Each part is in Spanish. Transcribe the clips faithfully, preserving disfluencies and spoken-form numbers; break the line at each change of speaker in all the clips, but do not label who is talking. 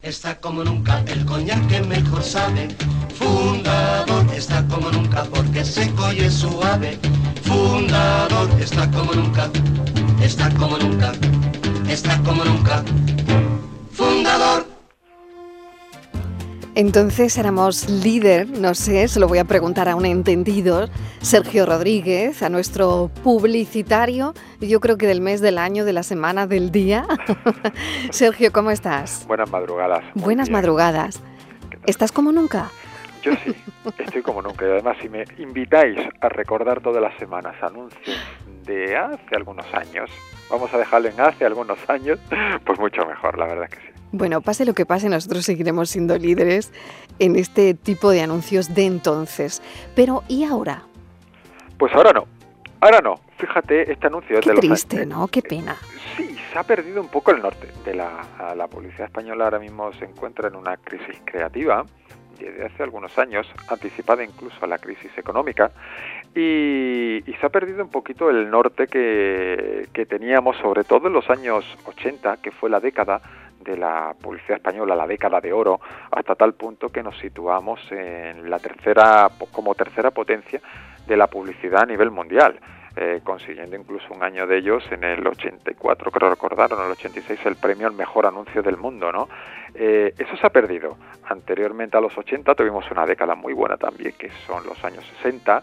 Está como nunca el coñac que mejor sabe. Fundador está como nunca porque es seco y es suave. Fundador está como nunca, está como nunca, está como nunca. Fundador.
Entonces éramos líder, no sé, se lo voy a preguntar a un entendido, Sergio Rodríguez, a nuestro publicitario, yo creo que del mes, del año, de la semana, del día. Sergio, ¿cómo estás?
Buenas madrugadas.
Buenas bien. madrugadas. ¿Estás como nunca?
Yo sí, estoy como nunca. Y además, si me invitáis a recordar todas las semanas anuncios de hace algunos años, vamos a dejarlo en hace algunos años, pues mucho mejor, la verdad es que sí.
Bueno, pase lo que pase, nosotros seguiremos siendo líderes en este tipo de anuncios de entonces. Pero, ¿y ahora?
Pues ahora no, ahora no. Fíjate, este anuncio es
Qué
de los
triste,
años.
¿no? Qué pena.
Sí, se ha perdido un poco el norte. De la, la publicidad española ahora mismo se encuentra en una crisis creativa, desde hace algunos años, anticipada incluso a la crisis económica, y, y se ha perdido un poquito el norte que, que teníamos, sobre todo en los años ochenta, que fue la década de la publicidad española, la década de oro, hasta tal punto que nos situamos en la tercera, como tercera potencia de la publicidad a nivel mundial, eh, consiguiendo incluso un año de ellos en el ochenta y cuatro, creo recordar, o en el ochenta y seis, el premio al mejor anuncio del mundo, ¿no? Eh, eso se ha perdido. Anteriormente a los ochenta tuvimos una década muy buena también, que son los años sesenta,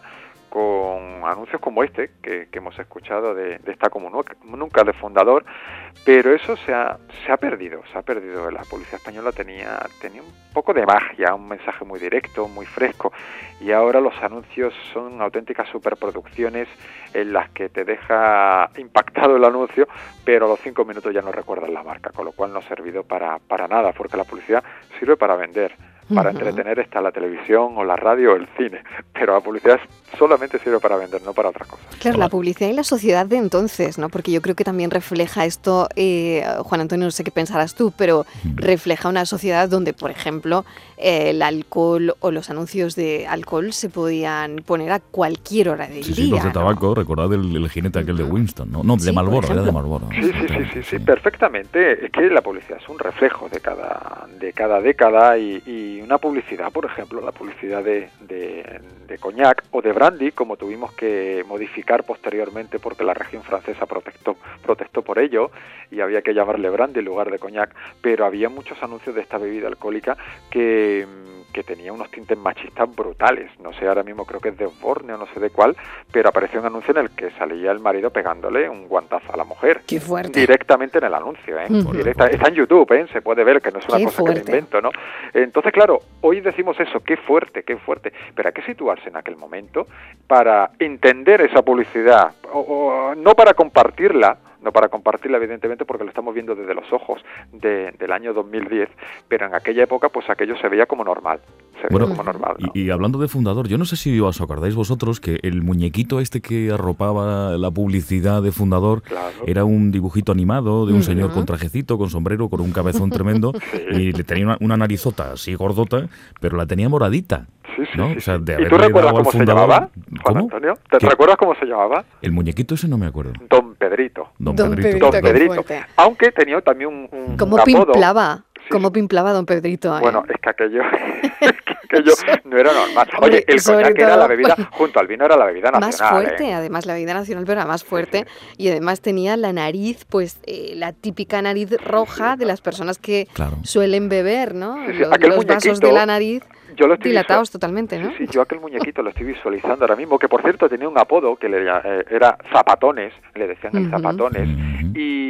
con anuncios como este que, que hemos escuchado de, de esta como nunca de Fundador, pero eso se ha, se ha perdido, se ha perdido. La publicidad española tenía, tenía un poco de magia, un mensaje muy directo, muy fresco, y ahora los anuncios son auténticas superproducciones en las que te deja impactado el anuncio, pero a los cinco minutos ya no recuerdas la marca, con lo cual no ha servido para, para nada, porque la publicidad sirve para vender. Para uh-huh. entretener está la televisión o la radio o el cine, pero la publicidad solamente sirve para vender, no para otras cosas.
Claro, la publicidad y la sociedad de entonces, ¿no? Porque yo creo que también refleja esto, eh, Juan Antonio, no sé qué pensarás tú, pero uh-huh. refleja una sociedad donde, por ejemplo, eh, el alcohol o los anuncios de alcohol se podían poner a cualquier hora del
sí,
día.
Sí, los de tabaco,
¿no?
recordad el, el jinete aquel de Winston, ¿no? No, de sí, Marlboro, era de Marlboro.
Sí, sí, sí, sí, sí, perfectamente. Es que la publicidad es un reflejo de cada, de cada década y, y una publicidad, por ejemplo, la publicidad de, de, de coñac o de brandy, como tuvimos que modificar posteriormente porque la región francesa protestó, protestó por ello y había que llamarle brandy en lugar de coñac, pero había muchos anuncios de esta bebida alcohólica que, que tenía unos tintes machistas brutales. No sé, ahora mismo creo que es de Osborne o no sé de cuál, pero apareció un anuncio en el que salía el marido pegándole un guantazo a la mujer.
¡Qué fuerte!
Directamente en el anuncio, ¿eh?
Uh-huh.
Directa, está en YouTube, ¿eh? Se puede ver que no es una
¡Qué
cosa
fuerte!
que me invento, ¿no? Entonces, claro, hoy decimos eso, qué fuerte, qué fuerte, pero hay que situarse en aquel momento para entender esa publicidad, o, o no para compartirla, no para compartirla evidentemente porque lo estamos viendo desde los ojos de, del año dos mil diez, pero en aquella época pues aquello se veía como normal, se veía
bueno,
como normal, ¿no?
y, y hablando de Fundador, yo no sé si os acordáis vosotros que el muñequito este que arropaba la publicidad de Fundador, claro, era un dibujito animado de un uh-huh. señor con trajecito, con sombrero, con un cabezón tremendo, sí. y le tenía una, una narizota así gordota, pero la tenía moradita.
Sí, sí,
¿no?
sí,
O sea, de
¿Y tú recuerdas cómo se llamaba, Juan
¿Cómo?
Antonio? ¿Te
¿Qué?
recuerdas cómo se llamaba?
El muñequito ese no me acuerdo.
Don Pedrito.
Don,
Don
Pedrito.
Pedrito.
Don Pedrito. Aunque tenía también un, un,
¿Cómo
un apodo.
pimplaba?
Sí,
¿Cómo
sí.
pimplaba Don Pedrito? ¿eh?
Bueno, es que aquello, es que aquello no era normal. Oye,
Hombre,
el coñac era la bebida, junto al vino era la bebida
más
nacional.
fuerte,
¿eh?
además la bebida nacional, pero era más fuerte.
Sí, sí.
Y además tenía la nariz, pues eh, la típica nariz roja de las personas que
claro.
suelen beber, ¿no?
Sí, sí.
Los,
Aquel
los vasos
muñequito,
de la nariz
yo lo estoy
dilatados
visual...
totalmente, ¿no?
Sí, sí, yo aquel muñequito lo estoy visualizando ahora mismo, que por cierto tenía un apodo que le, eh, era Zapatones, le decían el
Uh-huh.
Zapatones,
Uh-huh.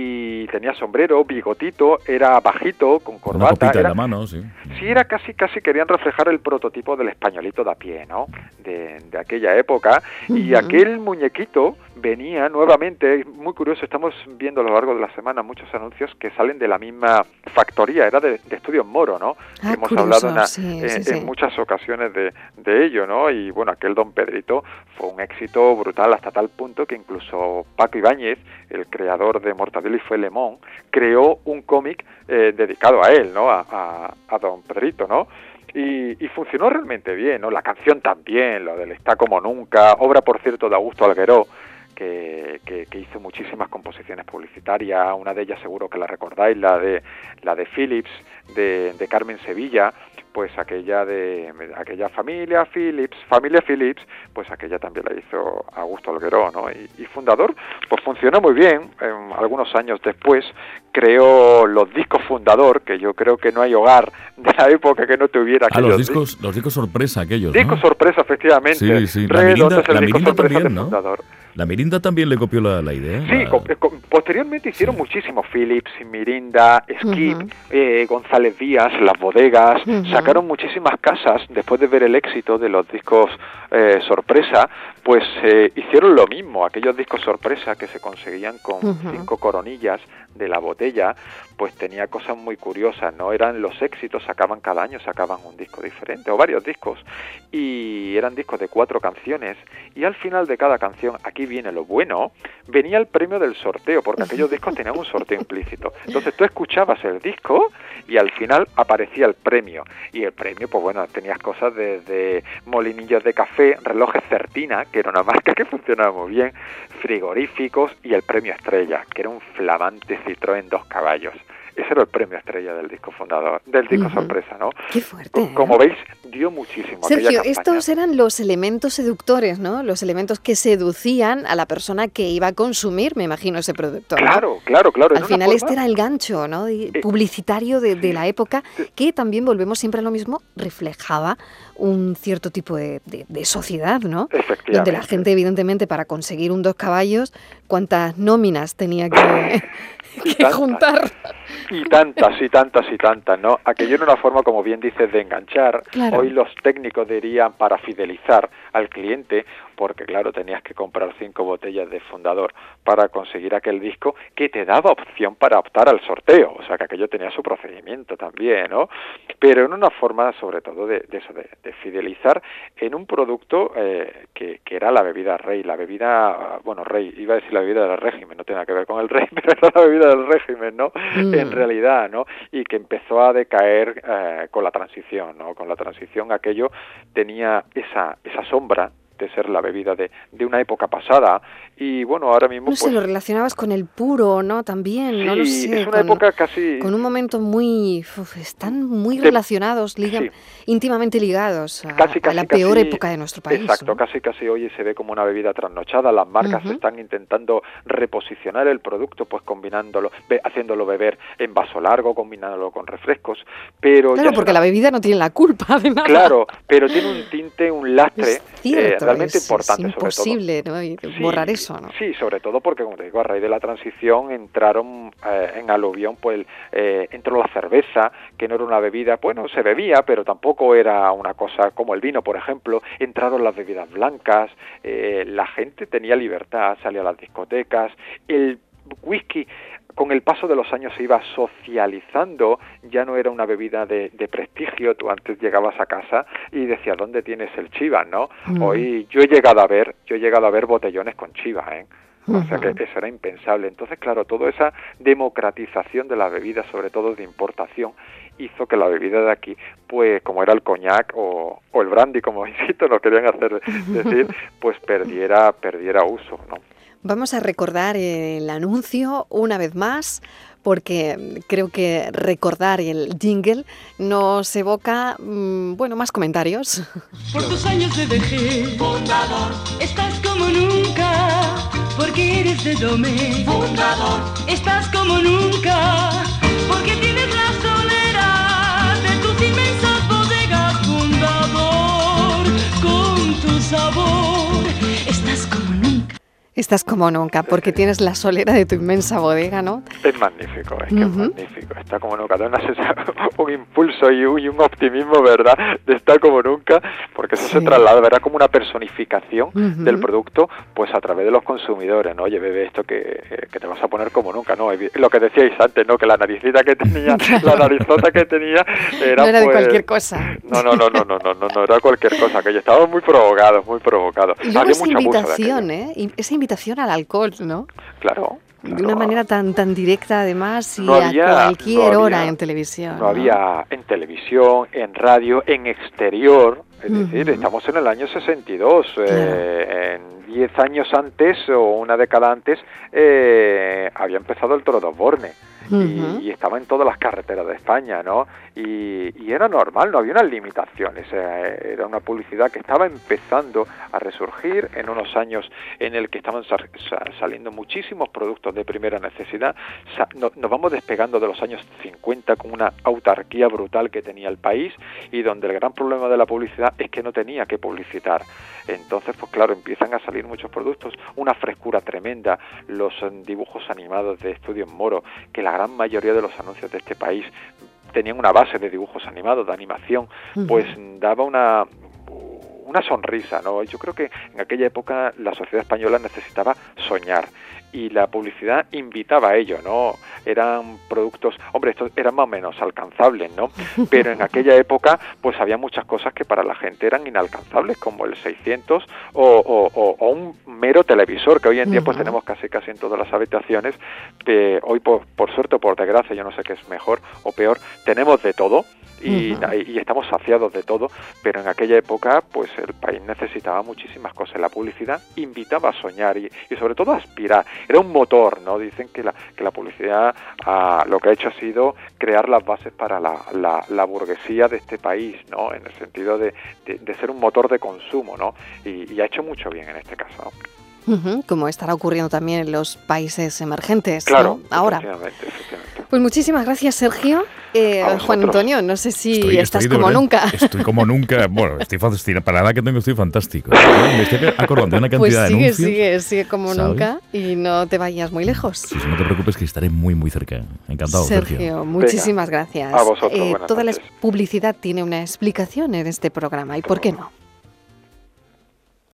y tenía sombrero, bigotito, era bajito, con
Una
corbata.
copita
Era,
en la mano, sí.
sí, era casi, casi querían reflejar el prototipo del españolito de a pie, ¿no? De, de aquella época, uh-huh. y aquel muñequito venía nuevamente, es muy curioso, estamos viendo a lo largo de la semana muchos anuncios que salen de la misma factoría, era de, de Estudios Moro, ¿no?
Ah,
Hemos
curioso,
hablado en,
sí,
en,
sí, sí.
en muchas ocasiones de, de ello, ¿no? Y bueno, aquel Don Pedrito fue un éxito brutal hasta tal punto que incluso Paco Ibáñez, el creador de Mortadelo y Filemón, creó un cómic eh, dedicado a él, ¿no? A, a, a Don Pedrito, ¿no? Y, y funcionó realmente bien, ¿no? La canción también, lo del Está como nunca, obra por cierto de Augusto Algueró, que, que, que hizo muchísimas composiciones publicitarias, una de ellas seguro que la recordáis, la de la de Philips, de, de Carmen Sevilla, pues aquella de aquella familia Philips, familia Philips, pues aquella también la hizo Augusto Algueró, ¿no? Y, y Fundador, pues funcionó muy bien. En algunos años después creó los discos Fundador, que yo creo que no hay hogar de la época que no tuviera aquellos.
Ah, los discos, discos, los discos sorpresa aquellos, ¿no?
Discos sorpresa, efectivamente.
Sí, sí. La Mirinda, la Mirinda también, ¿no? Fundador. La Mirinda también le copió la, la idea.
Sí,
la...
co- co- posteriormente hicieron sí. muchísimos Philips, Mirinda, Skip, uh-huh. eh, González Díaz, Las Bodegas, uh-huh. sacaron muchísimas casas después de ver el éxito de los discos eh, sorpresa, pues eh, hicieron lo mismo, aquellos discos sorpresa que se conseguían con uh-huh. cinco coronillas de la botella, pues tenía cosas muy curiosas, ¿no? Eran los éxitos, sacaban cada año, sacaban un disco diferente, o varios discos, y eran discos de cuatro canciones, y al final de cada canción, aquí viene lo bueno, venía el premio del sorteo, porque aquellos discos tenían un sorteo implícito. Entonces tú escuchabas el disco, y al final aparecía el premio, y el premio, pues bueno, tenías cosas desde molinillos de café, relojes Certina, que era una marca que funcionaba muy bien, frigoríficos, y el premio estrella, que era un flamante Citroën dos caballos. Ese era el premio estrella del disco fundador, del disco uh-huh. sorpresa, ¿no?
Qué fuerte. ¿eh?
Como veis, dio muchísimo.
Sergio, estos eran los elementos seductores, ¿no? Los elementos que seducían a la persona que iba a consumir, me imagino, ese producto, ¿no?
Claro, claro, claro.
Al final este era el gancho, ¿no? De, eh, publicitario de, de la época, sí. que también, volvemos siempre a lo mismo, reflejaba un cierto tipo de, de, de sociedad, ¿no? Donde la gente, evidentemente, para conseguir un dos caballos, ¿cuántas nóminas tenía que, que juntar?
Y tantas, y tantas, y tantas, ¿no? Aquello era una forma, como bien dices, de enganchar. Claro. Hoy los técnicos dirían para fidelizar al cliente, porque claro, tenías que comprar cinco botellas de Fundador para conseguir aquel disco que te daba opción para optar al sorteo, o sea que aquello tenía su procedimiento también, ¿no? Pero en una forma, sobre todo, de, de eso, de, de fidelizar en un producto eh, que, que era la bebida rey, la bebida, bueno, rey, iba a decir la bebida del régimen, no tiene nada que ver con el rey, pero era la bebida del régimen, ¿no? Mm. En realidad, ¿no? Y que empezó a decaer eh, con la transición, ¿no? Con la transición aquello tenía esa, esa sombra de ser la bebida de, de una época pasada, y bueno, ahora mismo...
No sé, pues, lo relacionabas con el puro, ¿no? También,
sí,
no lo sé.
es una
con,
época casi...
Con un momento muy... Uf, están muy relacionados, liga, sí. íntimamente ligados a,
casi, casi,
a la peor
casi,
época de nuestro país.
Exacto,
¿no?
casi casi hoy se ve como una bebida trasnochada, las marcas uh-huh. están intentando reposicionar el producto, pues combinándolo, be, haciéndolo beber en vaso largo, combinándolo con refrescos, pero...
Claro,
ya
porque la bebida no tiene la culpa de nada.
Claro, pero tiene un tinte, un lastre
es cierto,
eh, realmente
es,
importante.
Es imposible,
sobre todo.
¿no? Y
sí,
borrar eso, ¿no?
Sí, sobre todo porque, como te digo, a raíz de la transición entraron eh, en aluvión, pues eh, entró la cerveza, que no era una bebida, bueno, se bebía, pero tampoco era una cosa como el vino, por ejemplo. Entraron las bebidas blancas, eh, la gente tenía libertad, salía a las discotecas, el whisky con el paso de los años se iba socializando, ya no era una bebida de, de prestigio. Tú antes llegabas a casa y decías, ¿dónde tienes el Chivas, no? Mm. Hoy yo he llegado a ver, yo he llegado a ver botellones con Chivas, ¿eh? O sea que eso era impensable. Entonces, claro, toda esa democratización de las bebidas, sobre todo de importación, hizo que la bebida de aquí, pues como era el coñac o, o el brandy, como insisto, nos querían hacer decir, pues perdiera, perdiera uso, ¿no?
Vamos a recordar el anuncio una vez más, porque creo que recordar el jingle nos evoca, mmm, bueno, más comentarios.
Por tus años de vejez, Fundador, estás como nunca, porque eres de Domé. Fundador, estás como nunca, porque tienes la solera de tus inmensas bodegas. Fundador, con tu sabor, estás como nunca.
Estás como nunca, porque tienes la solera de tu inmensa bodega, ¿no?
Es magnífico, es que uh-huh. es magnífico. Está como nunca, da una sensación, un impulso y un, y un optimismo, ¿verdad? De estar como nunca, porque eso sí. se traslada, ¿verdad? Como una personificación uh-huh. del producto, pues a través de los consumidores, ¿no? Oye, bebe esto que, que te vas a poner como nunca, ¿no? Lo que decíais antes, ¿no? Que la naricita que tenía, la narizota que tenía, era
No era
pues,
de cualquier cosa.
No, no, no, no, no, no, no, no era cualquier cosa, que yo estaba muy provocado, muy provocado.
Y luego esa invitación, ¿eh? Esa invitación al alcohol, ¿no?
Claro.
De una manera tan tan directa, además, y
no había,
a cualquier
no había,
hora en televisión.
No, ¿no? había en televisión, en radio, en exterior. Es uh-huh. decir, estamos en el año sesenta y dos. Claro. Eh, diez años antes o una década antes eh, había empezado el Toro de Osborne. Uh-huh. y, y estaba en todas las carreteras de España, ¿no? Y, y era normal, no había unas limitaciones, eh, era una publicidad que estaba empezando a resurgir en unos años en el que estaban sa- sa- saliendo muchísimos productos de primera necesidad. Sa- no, nos vamos despegando de los años cincuenta con una autarquía brutal que tenía el país y donde el gran problema de la publicidad es que no tenía que publicitar. Entonces, pues claro, empiezan a salir muchos productos, una frescura tremenda, los eh, dibujos animados de Estudio Moro, que la gran mayoría de los anuncios de este país tenían una base de dibujos animados, de animación, pues uh-huh. daba una una sonrisa, ¿no? Yo creo que en aquella época la sociedad española necesitaba soñar y la publicidad invitaba a ello, ¿no? Eran productos, hombre, estos eran más o menos alcanzables, ¿no? Pero en aquella época, pues había muchas cosas que para la gente eran inalcanzables, como el seiscientos o, o, o, o un mero televisor, que hoy en día pues tenemos casi casi en todas las habitaciones. Eh, hoy, por, por suerte o por desgracia, yo no sé qué es mejor o peor, tenemos de todo. Y, uh-huh. y estamos saciados de todo, pero en aquella época pues el país necesitaba muchísimas cosas. La publicidad invitaba a soñar y, y sobre todo a aspirar. Era un motor, ¿no? Dicen que la, que la publicidad ah, lo que ha hecho ha sido crear las bases para la, la, la burguesía de este país, ¿no? En el sentido de, de, de ser un motor de consumo, ¿no? Y, y ha hecho mucho bien en este caso, ¿no?
Uh-huh, como estará ocurriendo también en los países emergentes,
claro,
¿no? Ahora.
Efectivamente, efectivamente.
Pues muchísimas gracias, Sergio. Eh, Juan Antonio, no sé si
estoy,
estás
estoy
como
verdad,
nunca.
Estoy como nunca. Bueno, estoy fascinado. Para la edad que tengo estoy fantástico. Me estoy acordando de una cantidad
pues
de
sigue,
anuncios.
sigue, sigue como
¿sabes?
Nunca y no te vayas muy lejos.
Sí, no te preocupes que estaré muy, muy cerca. Encantado, Sergio.
Sergio, muchísimas
Venga,
gracias.
a vosotros,
eh,
buenas
toda
noches.
la publicidad tiene una explicación en este programa, ¿y por qué no?